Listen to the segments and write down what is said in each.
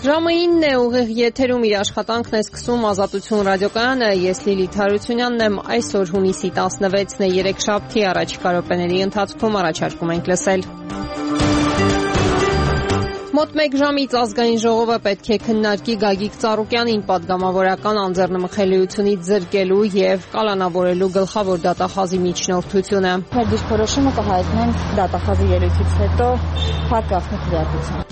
Ժամը 9 է, ուղիղ եթերում իր աշխատանքն է սկսում Ազատություն ռադիոկայանը, ես Լիլիթ Հարությունյանն եմ, այսօր հունիսի 16-ն է, երեքշաբթի առաջիկա րոպեների ընթացքում առաջարկում ենք լսել. Մոտ 1 ժամից ազգային ժողովը պետք է քննարկի Գագիկ Ծառուկյանին պատգամավորական անձեռնմխելիությունից զրկելու եւ կալանավորելու գլխավոր դատախազի միջնորդությունը։ Մեր դիրքորոշումը կհայտնենք դատախազի ելույթից հետո փակ գաղտնի քվեարկության։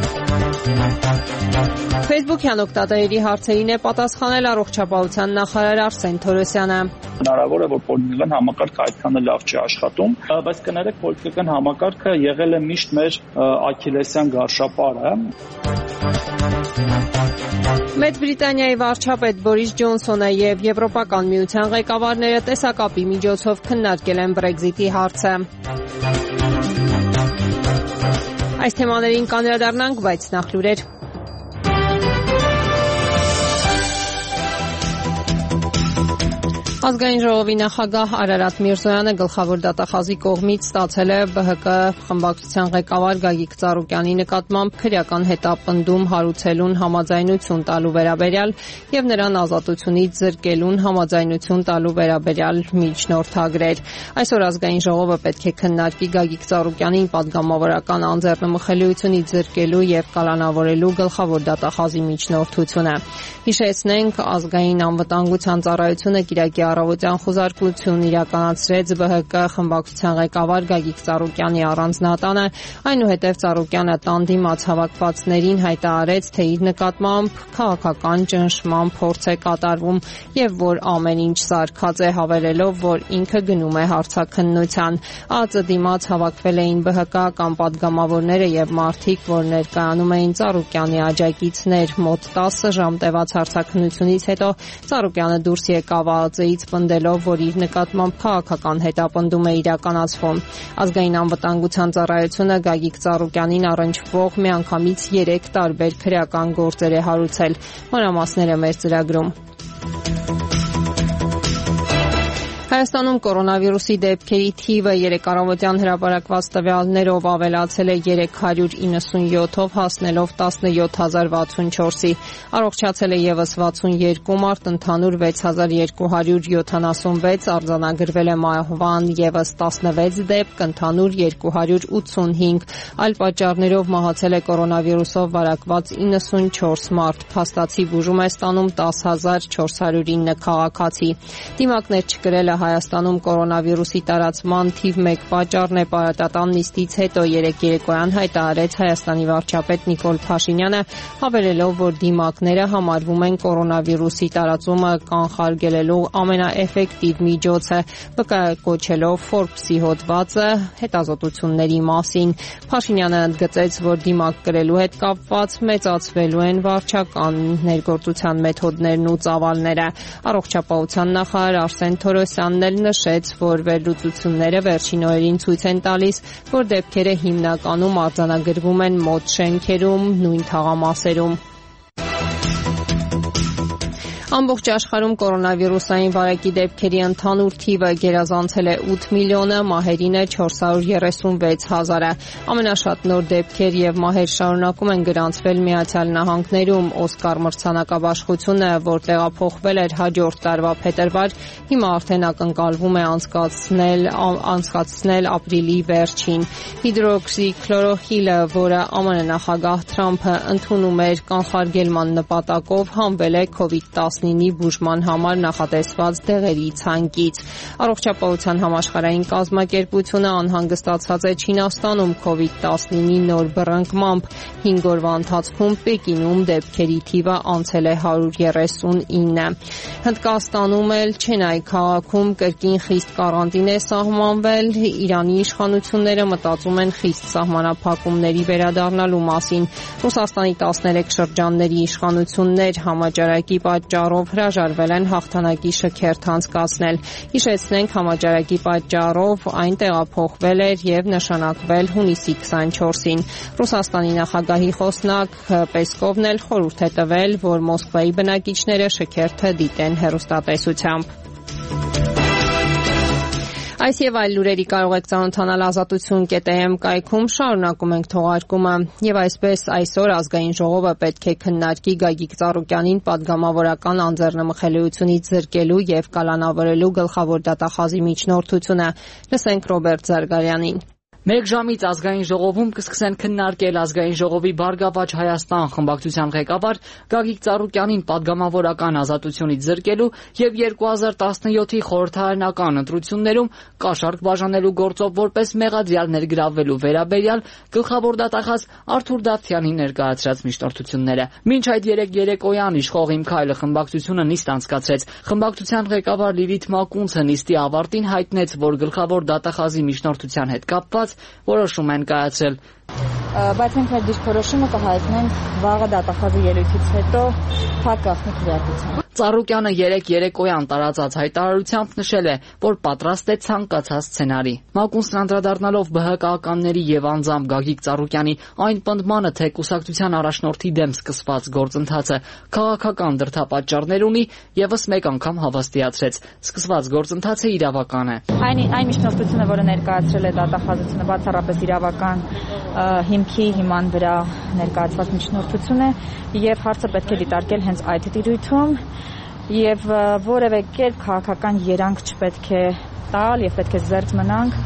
Facebook-յան օգտատերերի հարցերին է պատասխանել առողջապահության նախարար Արսեն Թորոսյանը։ Հնարավոր է, որ պոլիտիկական համակարգը այդքան լավ չի աշխատում, բայց կներեք, պոլիտիկական համակարգը եղել է միշտ մեր աքիլեսյան գարշապարը։ Մեծ Բրիտանիայի վարչապետ Բորիս Ջոնսոնը եւ Եվրոպական միության ղեկավարները տեսակապի միջոցով քննարկել են Brexit-ի հարցը։ Այս թեմաներին կանդրադառնանք, բայց նախ լուրեր։ Ազգային ժողովի նախագահ Արարատ Միրզոյանը գլխավոր դատախազի կողմից ստացել է ԲՀԿ խմբակցության ղեկավար Գագիկ Ծառուկյանի նկատմամբ քրեական հետապնդում հարուցելուն համաձայնություն տալու վերաբերյալ եւ նրան ազատությունից զրկելուն համաձայնություն տալու վերաբերյալ միջնորդագրեր։ Այսօր ազգային ժողովը պետք է քննարկի Գագիկ Ծառուկյանին պատգամավորական անձեռնմխելիությունից զրկելու եւ կալանավորելու գլխավոր դատախազի միջնորդությունը։ Հիշեցնենք, ազգային անվտանգության ծառայությունը Կիրակի առավոտյան խուզարկություն իրականացրեց ԲՀԿ խմբակցության ղեկավար Գագիկ Ծառուկյանի առանձնատանը, այնուհետև Ծառուկյանը տան դիմաց հավաքվածներին հայտարարեց, թե իր նկատմամբ քաղաքական ճնշման փորձ է կատարվում եւ որ ամեն ինչ սարքած է, հավելելով, որ ինքը գնում է հարցաքննության։ ԱԾ դիմաց հավաքվել էին ԲՀԿ-ական պատգամավորները եւ մարդիկ, որ ներկայանում էին Ծառուկյանի աջակիցներ։ Մոտ 10 ժամ տևած հարցաքննությունից հետո Ծառուկյանը դուրս եկավ ԱԾ-ից պնդելով, որ իր նկատմամբ քաղաքական հետապնդում է իրականացվում։ Ազգային անվտանգության ծառայությունը Գագիկ Ծառուկյանին առնչվող միանգամից 3 տարբեր քրեական գործեր է հարուցել։ Մանրամասները մեր ծրագրում։ Հայաստանում կորոնավիրուսի դեպքերի թիվը երեկ առավոտյան հրապարակված տվյալներով ավելացել է 397-ով, հասնելով 17064-ի։ Առողջացել է եւս 62 մարդ, ընդհանուր 6276, արձանագրվել է մահվան եւս 16 դեպք, ընդհանուր 285։ Այլ պատճառներով մահացել է կորոնավիրուսով վարակված 94 մարդ։ Փաստացի բուժում է ստանում 10409 քաղաքացի։ Դիմակներ չկրելը Հայաստանում կորոնավիրուսի տարածման թիվ 1 պատճառն է, պարատատան նիստից հետո երեկ երեկոյան հայտարարեց Հայաստանի վարչապետ Նիկոլ Փաշինյանը, հավելելով, որ դիմակները համարվում են կորոնավիրուսի տարածումը կանխարգելելու ամենաէֆեկտիվ միջոցը, վկայակոչելով Forbes-ի հոդվածը հետազոտությունների մասին։ Փաշինյանը ընդգծեց, որ դիմակ կրելու հետ կապված մեծացվելու են վարչական ներգործության մեթոդներն ու ծավալները։ Առողջապահության նախարար Արսեն Թորոսյանն էլ նշեց, որ վերլուծությունները վերջին օրերին ցույց են տալիս, որ դեպքերը հիմնականում արձանագրվում են մոտ շենքերում, նույն թաղամասերում։ Ամբողջ աշխարհում կորոնավիրուսային վարակի դեպքերի ընդհանուր թիվը գերազանցել է 8 միլիոնը, մահերին է 436 հազարը։ Ամենաշատ նոր դեպքեր եւ մահեր շարունակում են գրանցվել Միացյալ Նահանգներում։ Օսկար մրցանակաբաշխությունը, որ տեղափոխվել էր հաջորդ տարվա փետրվար, հիմա արդեն ակնկալվում է անցկացնել ապրիլի վերջին։ Հիդրոքսիքլորոխիլը, որը ԱՄՆ նախագահ Թրամփը ընդունում էր կանխարգելման նպատակով, հանվել է COVID-19-ի բուժման համար նախատեսված դեղերի ցանկից։ Առողջապահության համաշխարհային կազմակերպությունը անհանգստացած է Չինաստանում COVID-19-ի նոր բռնկմամբ։ 5 օրվա ընթացքում Պեկինում դեպքերի թիվը անցել է 139։ Հնդկաստանում էլ Չենայ քաղաքում կրկին խիստ կարանտին է սահմանվել։ Իրանի իշխանությունները մտածում են խիստ սահմանափակումների վերադառնալու մասին։ Ռուսաստանի 13 շրջանների իշխանություններ համաճարակի պատճառով հրաժարվել են հաղթանակի շքերթ անցկացնել։ Հիշեցնենք, համաճարակի պատճառով այն տեղափոխվել էր եւ նշանակվել հունիսի 24-ին։ Ռուսաստանի նախագահի խոսնակ Պեսկովն էլ խորհուրդ է տվել, որ Մոսկվայի բնակիչները շքերթը դիտեն հեռուստատեսությամբ։ Այս եւ այլ լուրերի կարող եք ծանոթանալ azatutsun.am կայքում, շարունակում ենք թողարկումը եւ այսպես այսօր ազգային ժողովը պետք է քննարկի Գագիկ Ծառուկյանին պատգամավորական անձեռնմխելիությունից զրկելու եւ կալանավորելու գլխավոր դատախազի միջնորդությունը։ Լսենք Ռոբերտ Զարգարյանին։ Մեկ ժամից ազգային ժողովում կսկսեն քննարկել ազգային ժողովի Բարգավաճ Հայաստան խմբակցության ղեկավար Գագիկ Ծառուկյանին պատգամավորական ազատությունից զրկելու եւ 2017-ի խորհրդարանական ընտրություններում կաշառք բաժանելու գործով որպես մեղադրյալ ներգրավվելու վերաբերյալ գլխավոր դատախազ Արթուր Դավթյանի ներկայացրած միջնորդությունները։ Մինչ այդ երեկոյան իշխող Իմ Քայլը խմբակցությունը նիստ անցկացրեց։ Խմբակցության ղեկավար Լիլիթ Մակունցը նիստի ավարտին հայտնեց, որ գլխավոր դատախազի միջնորդության հետ կապված որոշում են կայացրել։ Բայց մենք մեր դիրքորոշումը կհայտնենք վաղը դատախազի ելույթից հետո փակ գաղտնի քվեարկությամբ։ Ծառուկյանը երեկոյան տարածած հայտարարությամբ նշել է, որ պատրաստ է ցանկացած սցենարի։ Մակունցն անդրադառնալով ԲՀԿ-ականների եւ անձամբ Գագիկ Ծառուկյանի այն պնդմանը, թե կուսակցության առաջնորդի դեմ սկսված գործընթացը քաղաքական դրդապատճառներ ունի, եւս մեկ անգամ հավաստիացրեց. սկսված գործընթացը իրավական է։ Այն միջնորդությունը, որը ներկայացրել է դատախազությունը, բացառապես իրավական հիմքի հիման վրա ներկայացված միջնորդություն է եւ հարցը պետք է դիտարկել հենց այդ դիրույթում եւ որևէ կերպ քաղաքական երանգ չպետք է տալ եւ պետք է զերծ մնանք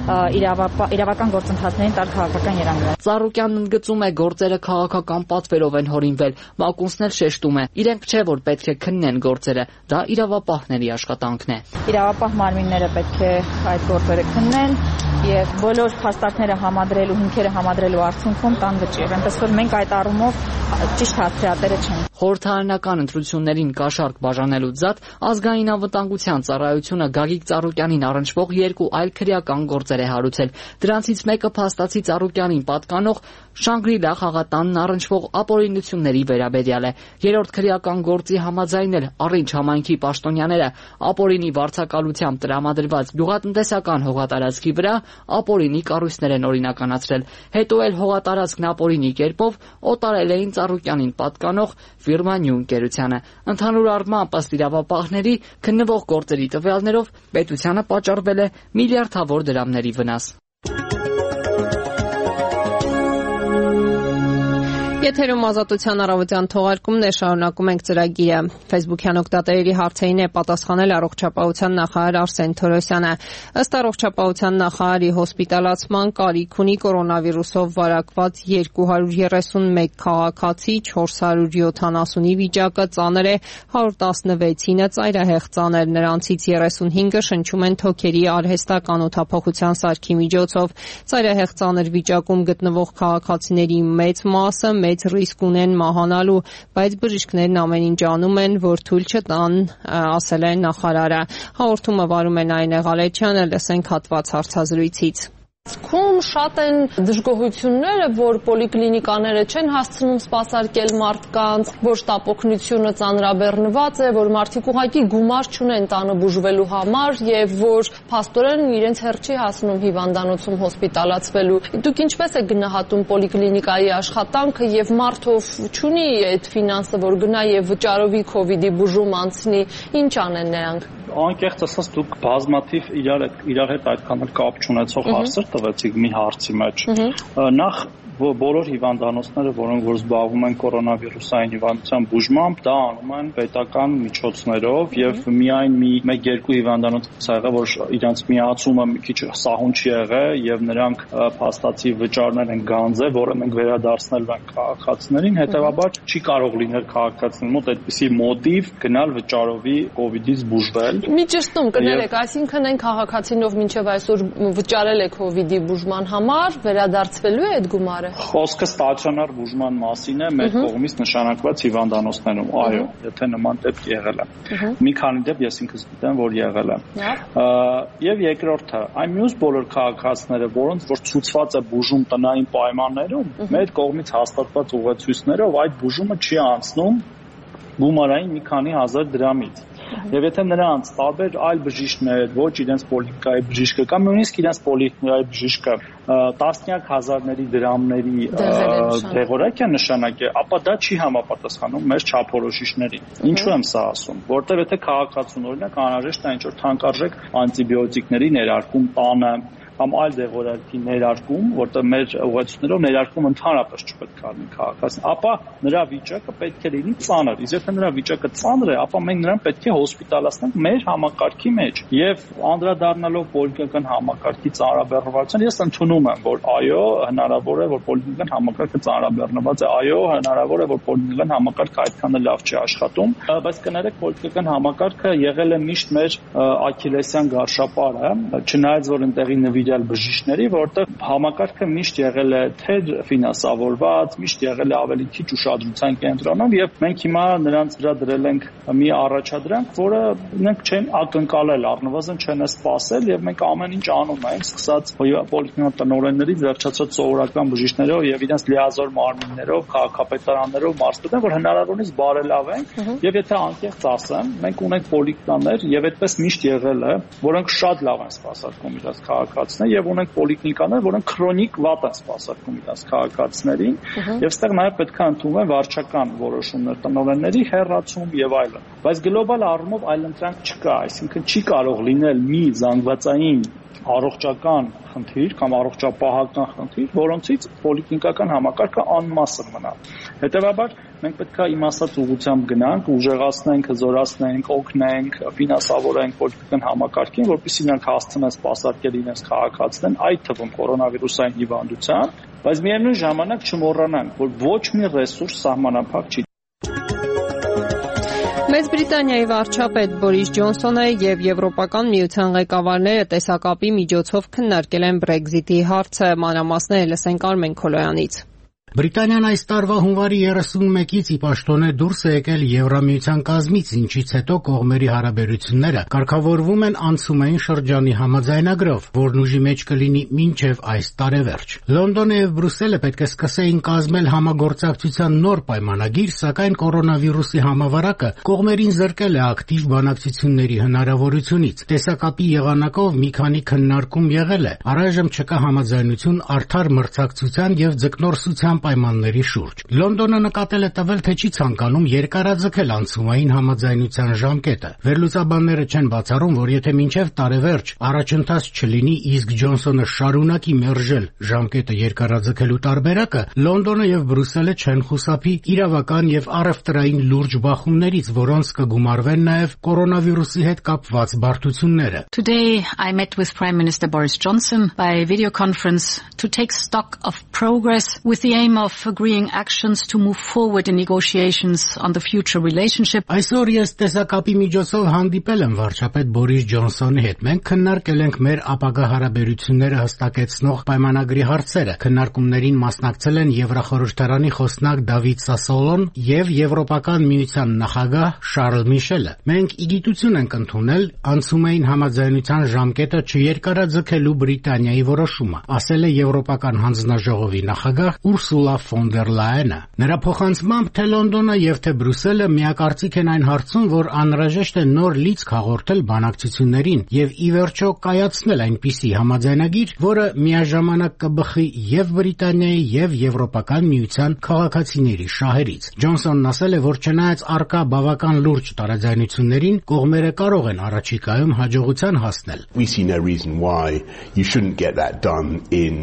իրավական գործընթացներին տալ քաղաքական երանգներ։ Ծառուկյանն ընդգծում է, գործերը քաղաքական պատվերով են հորինվել։ Մակունցն էլ շեշտում է, իրենք չէ որ պետք է քննեն գործերը, դա իրավապահների աշխատանքն է։ Իրավապահ մարմինները պետք է այդ գործերը քննեն եւ բոլոր փաստարկները համադրելու, հիմքերը համադրելու արդյունքում տան վճիռ։ Այնպես որ մենք այդ առումով ճիշտ հասցեատերը չենք։ Խորհրդարանական ընտրություններին կաշառք բաժանելուց զատ ազգային անվտանգության ծառայությունը Գագիկ Ծառուկյանին առնչվող 2 այլ քրեական գործեր է հարուցել։ Դրանցից մեկը փաստացի Ծառուկյանին պատկանող Շանգրիլա խաղատանն առնչվող ապօրինությունների վերաբերյալ է։ Երրորդ քրեական գործի համաձայն էլ Առինչ համայնքի պաշտոնյաները ապօրինի վարձակալությամբ տրամադրված գյուղատնտեսական հողատարածքի վրա ապօրինի կառույցներ են օրինականացրել։ Հետո էլ հողատարածքն ապօրինի կերպով օտարել էին Ծառուկյանին պատկանող ֆիրմա Նյու ընկերությանը։ Ընդհանուր առմամբ ըստ իրավապահների քննվող գործերի տվյալներով պետությանը պատճառվել է միլիարդավոր դրամների վնաս։ Եթերում ազատության առավոտյան թողարկումն է, շարունակում ենք ծրագիրը։ Facebook-յան օգտատերերի հարցերին է պատասխանել առողջապահության նախարար Արսեն Թորոսյանը։ Ըստ առողջապահության նախարարի հոսպիտալացման կարիք ունի կորոնավիրուսով վարակված 231 քաղաքացի, 470-ի վիճակը ծանր է, 116-ինը ծայրահեղ ծանր, նրանցից 35-ը շնչում են թոքերի արհեստական օդափոխության սարքի միջոցով։ Ծայրահեղ ծանր վիճակում գտնվող քաղաքացիների մեծ մասը մեծ ռիսկ ունեն մահանալու, բայց բժիշկներն ամեն ինչ անում են, որ թույլ չտան, ասել է նախարարը։ Հաղորդումը վարում է Նայինե Ղալեչյանը, լսենք հատված հարցազրույցից։ Ում շատ են դժգոհությունները, որ պոլիկլինիկաները չեն հասցնում սպասարկել մարդկանց, որ շտապօգնությունը ծանրաբեռնված է, որ մարդիկ ուղղակի գումար չունեն տանը բուժվելու համար եւ որ փաստորեն իրենց հերթ չի հասնում հիվանդանոցում հոսպիտալացվելու։ Դուք ինչպես եք գնահատում պոլիկլինիկայի աշխատանքը եւ մարդով չունի այդ ֆինանսը, որ գնա եւ վճարովի COVID-ի բուժում անցնի, ինչ անեն նրանք։ Անկեղծ ասած դուք բազմաթիվ իրար հետ այդքան կապ չունեցող հարցեր տվեցիք մի հարցի մեջ։ Նախ բոլոր հիվանդանոցները, որոնք որ զբաղվում են կորոնավիրուսային հիվանդության բուժմամբ, դա անում են պետական միջոցներով եւ միայն 1-2 հիվանդանոց եղել, որ իրանց միացումը մի քիչ սահուն չի եղել եւ նրանք փաստացի վճարներ են գանձել, որը մենք վերադարձնել ենք քաղաքացիներին, հետեւաբար չի կարող լինել քաղաքացիների մոտ այդպիսի մոտիվ գնալ վճարովի COVID-ից բուժվել։ Մի ճշտում կներեք, այսինքն այն քաղաքացին, ով մինչև այսօր վճարել է COVID-ի բուժման համար, վերադարձվելու է այդ գումարը։ Խոսքը ստացիոնար բուժման մասին է մեր կողմից նշանակված հիվանդանոցներում, այո, եթե նման դեպք եղել է։ Մի քանի դեպք ես ինքս գիտեմ, որ եղել է։ Եվ երկրորդը, այն մյուս բոլոր քաղաքացիները, որոնց որ ցուցված է բուժում տնային պայմաններում, մեր կողմից հաստատված ուղեցույցներով այդ բուժումը չի անցնում գումարային մի քանի հազար դրամից։ Եվ եթե նրանց տարբեր այլ բժիշկներ, ոչ իրենց պոլիկլինիկայի բժիշկը կամ նույնիսկ իրենց պոլիկլինիկայի բժիշկը տասնյակ հազարների դրամների դեղորայք է նշանակել, ապա դա չի համապատասխանում մեր չափորոշիչներին։ Ինչու եմ սա ասում, որտեղ եթե քաղաքացուն օրինակ անհրաժեշտ է ինչ-որ թանկարժեք անտիբիոտիկների ներարկում տանը կամ այլ դեղորայքի ներարկում, որտեղ մեր ուղղություններով ներարկում ընդհանրապես չպետք է լինի քաղաքացին, ապա նրա վիճակը պետք է լինի ծանր։ Իսկ եթե նրա վիճակը ծանր է, ապա մենք նրան պետք է հոսպիտալացնենք մեր համակարգի մեջ։ Եվ անդրադառնալով պոլիկլինիկական համակարգի ծանրաբեռնվածության, ես ընդունում եմ, որ այո, հնարավոր է, որ պոլիկլինիկական համակարգը ծանրաբեռնված է, այո, հնարավոր է, որ պոլիկլինիկական համակարգը այդքան լավ չի աշխատում, բայց կներեք, պոլիկլինիկական համակարգը եղել է միշտ մեր աքիլեսյան գարշապարը, չնայած որ այնտեղի նվիրյալ բժիշկների, որտեղ համակարգը միշտ եղել է թե ֆինանսավորված, միշտ եղել է ավելի քիչ ուշադրության կենտրոնում եւ մենք հիմա նրանց վրա դրել ենք մի առաջադրանք, որը նրանք չեն ակնկալել, առնվազն չեն սպասել եւ մենք ամեն ինչ անում ենք, սկսած պոլիկլինիկա տնօրեններից վերջացած սովորական բժիշկներով եւ իրենց լիազոր մարմիններով, քաղաքապետարաններով մարզպետներ, որ հնարավորինս բարելավենք եւ եթե անկեղծ ասեմ, մենք ունենք պոլիկլինիկաներ եւ այդպես միշտ եղել է, որոնք շատ լավ են սպասարկում իրենց քաղաքացիներին եւ ունենք պոլիկլինիկաներ, որոնք քրոնիկ վատ են սպասարկում իրենց քաղաքացիներին եւ այստեղ նաեւ պետք է ընդունվեն վարչական որոշումներ տնօրենների հեռացում եւ այլն։ Բայց գլոբալ առումով այլընտրանք չկա, այսինքն չի կարող լինել մի զանգվածային առողջական խնդիր կամ առողջապահական խնդիր, որոնցից պոլիկլինիկական համակարգը անմասն մնա։ Հետևաբար մենք պետք է իմ ասած ուղղությամբ գնանք, ուժեղացնենք, հզորացնենք, օգնենք, ֆինանսավորենք պոլիկլինիկական համակարգին, որպեսզի նրանք հասցնեն սպասարկել իրենց քաղաքացիներին, այդ թվում կորոնավիրուսային հիվանդության, բայց միևնույն ժամանակ չմոռանանք, որ ոչ մի ռեսուրս սահմանափակ չի։ Մեծ Բրիտանիայի վարչապետ Բորիս Ջոնսոնը եւ Եվրոպական միության ղեկավարները տեսակապի միջոցով քննարկել են Brexit-ի հարցը, մանրամասները լսենք Արմեն Քոլոյանից։ Բրիտանիան այս տարվա հունվարի 31-ից ի պաշտոն է դուրս է եկել Եվրամիության կազմից, ինչից հետո կողմերի հարաբերությունները կարգավորվում են անցումային շրջանի համաձայնագրով, որն ուժի մեջ կլինի մինչև այս տարեվերջ։ Լոնդոնը եւ Բրյուսելը պետք է սկսեին կազմել համագործակցության նոր պայմանագիր, սակայն կորոնավիրուսի համավարակը կողմերին զրկել է ակտիվ բանակցությունների հնարավորությունից։ Տեսակապի եղանակով մի քանի քննարկում եղել է։ Առայժմ չկա համաձայնություն արդար մրցակցության եւ ձկնորսության պայմանների շուրջ։ Լոնդոնը նկատել է տվել, թե չի ցանկանում երկարաձգել անցումային համաձայնության ժամկետը։ Վերլուծաբանները չեն բացառում, որ եթե մինչև տարեվերջ առաջընթաց չլինի, իսկ Ջոնսոնը շարունակի մերժել ժամկետը երկարաձգելու տարբերակը, Լոնդոնը եւ Բրյուսելը չեն խուսափի իրավական եւ առևտրային լուրջ բախումներից, որոնց կգումարվեն նաեւ կորոնավիրուսի հետ կապված բարդությունները։ Today I met with Prime Minister Boris Johnson by video conference to take stock of progress with the aim of agreeing actions to move forward in negotiations on the future relationship. Այսօր ես տեսակապի միջոցով հանդիպել եմ վարչապետ Բորիս Ջոնսոնի հետ։ Մենք քննարկել ենք մեր ապագա հարաբերությունները հստակեցնող պայմանագրի հարցերը։ Քննարկումներին մասնակցել են Եվրախորհրդարանի խոսնակ Դավիթ Սասոլոն եւ Եվրոպական միության նախագահ Շարլ Միշելը։ Մենք իգիտություն ենք ընդունել անցումային համաձայնության ժամկետը չերկարաձգելու Բրիտանիայի որոշումը, ասել է Եվրոպական հանձնաժողովի նախագահ Ուրսուլա ֆոն դեր Լայենը։ Նրա փոխանցմամբ թե Լոնդոնը եւ թե Բրյուսելը միակարծիք են այն հարցում, որ անհրաժեշտ է նոր լիցք հաղորդել բանակցություններին եւ ի վերջո կայացնել այնպիսի համաձայնագիր, որը միաժամանակ կբխի եւ Բրիտանիայի եւ Եվրոպական միության քաղաքացիների շահերից։ Ջոնսոնն ասել է, որ չնայած առկա բավական լուրջ տարաձայնություններին, կողմերը կարող են առաջիկայում հաջողության հասնել։ We see no reason why you shouldn't get that done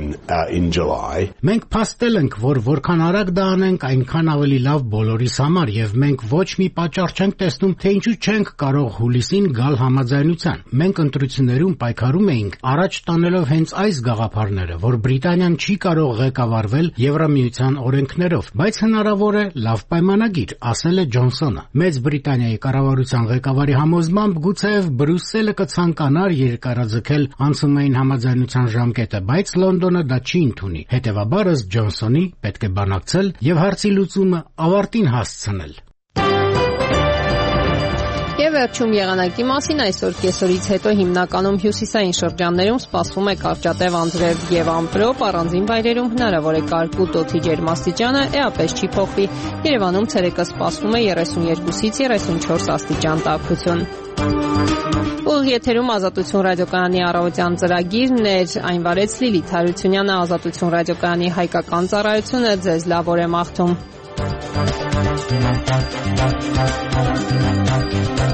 in July. Մենք փաստել ենք, որ որքան արագ դա անենք, այնքան ավելի լավ բոլորիս համար եւ մենք ոչ մի պատճառ չենք տեսնում, թե ինչու չենք կարող հուլիսին գալ համաձայնության։ Մենք ընտրություններում պայքարում էինք, առաջ տանելով հենց այս գաղափարները, որ Բրիտանիան չի կարող ղեկավարվել Եվրամիության օրենքներով, բայց հնարավոր է լավ պայմանագիր, ասել է Ջոնսոնը։ Մեծ Բրիտանիայի կառավարության ղեկավարի համոզմամբ գուցեև Բրյուսելը կցանկանար երկարաձգել անցումային համաձայնության ժամկետը, բայց Լոնդոնը դա չի ընդունի։ Հետևաբար Ջոնսոնի պետք է բանակցել եւ հարցի լուծումը ավարտին հասցնել։ Եվ վերջում եղանակի մասին այսօր կեսօրից հետո հիմնականում հյուսիսային շրջաններում սպասվում է կարճատև անձրև եւ ամպրոպ, առանձին վայրերում հնարավոր է կարկուտ օդի ջերմաստիճանը էապես չի փոխվի։ Երևանում ցերեկը սպասվում է 32-ից 34 աստիճան տաքություն։ Ուղիղ եթերում Ազատություն ռադիոկայանի առավոտյան ծրագիրն էր, այն վարեց Լիլիթ Հարությունյանը, Ազատություն ռադիոկայանի հայկական ծառայությունը ձեզ լավ օր է մաղթում։